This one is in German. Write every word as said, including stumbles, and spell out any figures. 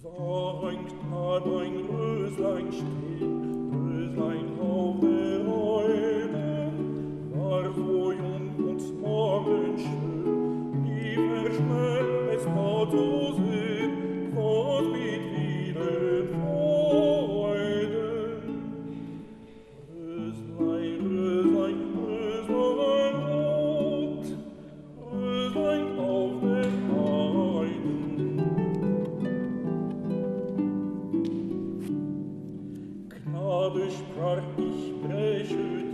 sah ein Knabein Röslein stehn, Röslein auf der Heide, war so jung und morgenschön, wie verschnell es war zu sehn, was mit vielen Freuden. Röslein, Röslein, Röslein rot, Röslein auf der Heide. Knabe, sprach ich, breche